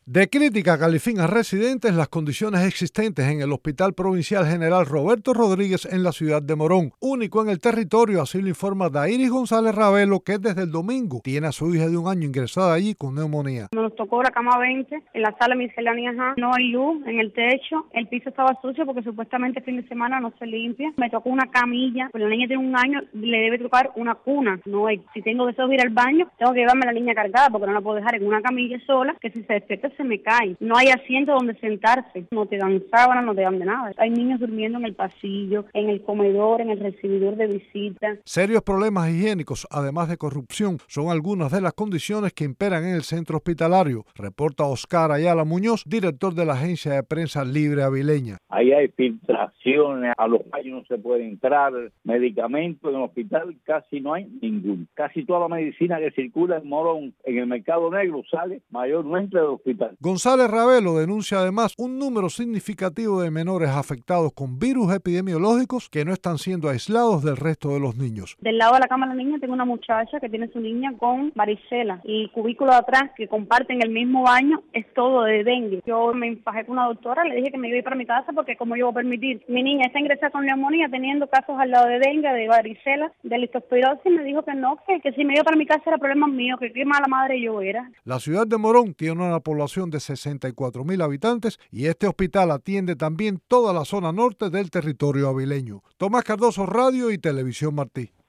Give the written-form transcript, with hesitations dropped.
De crítica califican a residentes las condiciones existentes en el Hospital Provincial General Roberto Rodríguez en la ciudad de Morón, único en el territorio, así lo informa Dairis González Ravelo, que desde el domingo tiene a su hija de 1 año ingresada allí con neumonía. Nos tocó la cama 20 en la sala miscelánea, no hay luz en el techo, el piso estaba sucio porque supuestamente el fin de semana no se limpia. Me tocó una camilla, pues la niña tiene 1 año, le debe tocar una cuna, no hay. Si tengo deseo de ir al baño, tengo que llevarme a la niña cargada porque no la puedo dejar en una camilla sola, que si se despierta se me cae. No hay asiento donde sentarse, no te dan sábanas, no te dan de nada. Hay niños durmiendo en el pasillo, en el comedor, en el recibidor de visita. Serios problemas higiénicos, además de corrupción, son algunas de las condiciones que imperan en el centro hospitalario, reporta Oscar Ayala Muñoz, director de la agencia de prensa Libre Avileña. Ahí hay filtraciones, a los baños no se puede entrar, medicamentos en el hospital casi no hay ninguno. Casi toda la medicina que circula en Morón, en el mercado negro, sale mayormente del hospital. González Ravelo denuncia además un número significativo de menores afectados con virus epidemiológicos que no están siendo aislados del resto de los niños. Del lado de la cama de la niña tengo una muchacha que tiene su niña con varicela y el cubículo de atrás que comparten el mismo baño es todo de dengue. Yo me enfajé con una doctora, le dije que me iba a ir para mi casa porque como yo voy a permitir, mi niña está ingresada con neumonía teniendo casos al lado de dengue, de varicela, de leptospirosis, me dijo que no, que si me iba para mi casa era problema mío, que qué mala madre yo era. La ciudad de Morón tiene una población de 64.000 habitantes y este hospital atiende también toda la zona norte del territorio avileño. Tomás Cardoso, Radio y Televisión Martí.